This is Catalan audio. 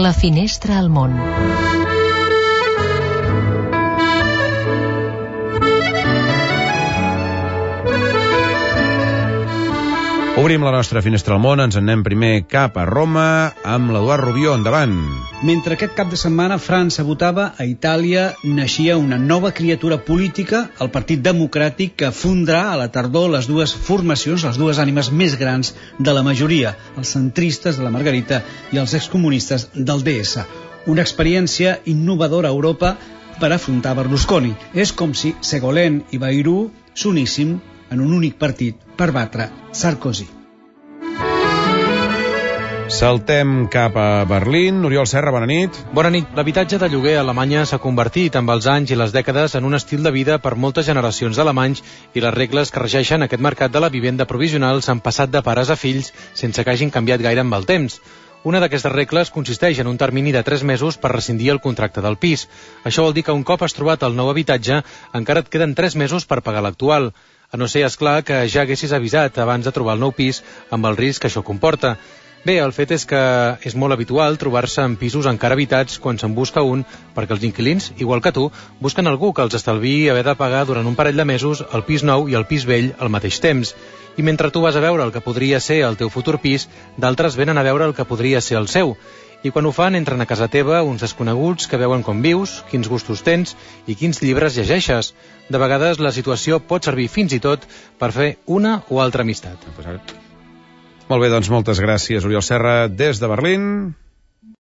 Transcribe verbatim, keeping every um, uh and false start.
La finestra al món. Obrim la nostra finestra al món, ens en anem primer cap a Roma amb l'Eduard Rubió, endavant. Mentre aquest cap de setmana França votava, a Itàlia naixia una nova criatura política, el Partit Democràtic, que fundarà a la tardor les dues formacions, les dues ànimes més grans de la majoria, els centristes de la Margarita i els excomunistes del D S. Una experiència innovadora a Europa per afrontar Berlusconi. És com si Ségolène i Bayrou s'unissin en un únic partit per batre Sarkozy. Saltem cap a Berlín. Oriol Serra, bona nit. Bona nit. L'habitatge de lloguer a Alemanya s'ha convertit amb els anys i les dècades en un estil de vida per moltes generacions d'alemanys i les regles que regeixen aquest mercat de la vivenda provisional s'han passat de pares a fills sense que hagin canviat gaire amb el temps. Una d'aquestes regles consisteix en un termini de tres mesos per rescindir el contracte del pis. Això vol dir que un cop has trobat el nou habitatge encara et queden tres mesos per pagar l'actual. A no ser, és clar, que ja haguessis avisat abans de trobar el nou pis amb el risc que això comporta. Bé, el fet és que és molt habitual trobar-se en pisos encara habitats quan se'n busca un, perquè els inquilins, igual que tu, busquen algú que els estalviï haver de pagar durant un parell de mesos el pis nou i el pis vell al mateix temps. I mentre tu vas a veure el que podria ser el teu futur pis, d'altres venen a veure el que podria ser el seu. I quan ho fan, entren a casa teva uns desconeguts que veuen com vius, quins gustos tens i quins llibres llegeixes. De vegades la situació pot servir fins i tot per fer una o altra amistat. Molt bé, doncs moltes gràcies, Oriol Serra, des de Berlín.